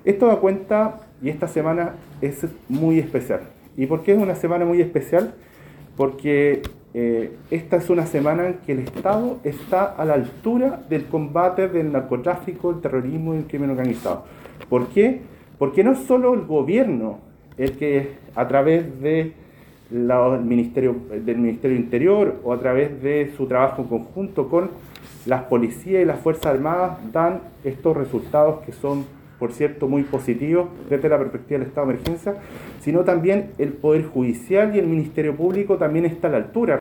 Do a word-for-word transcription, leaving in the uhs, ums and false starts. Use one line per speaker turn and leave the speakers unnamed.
Esto da cuenta, y esta semana es muy especial. ¿Y por qué es una semana muy especial? Porque eh, esta es una semana en que el Estado está a la altura del combate del narcotráfico, el terrorismo y el crimen organizado. ¿Por qué? Porque no es solo el gobierno el que a través de la, el ministerio, del Ministerio Interior o a través de su trabajo en conjunto con las policías y las Fuerzas Armadas dan estos resultados que son, por cierto, muy positivos desde la perspectiva del estado de emergencia, sino también el Poder Judicial y el Ministerio Público también está a la altura.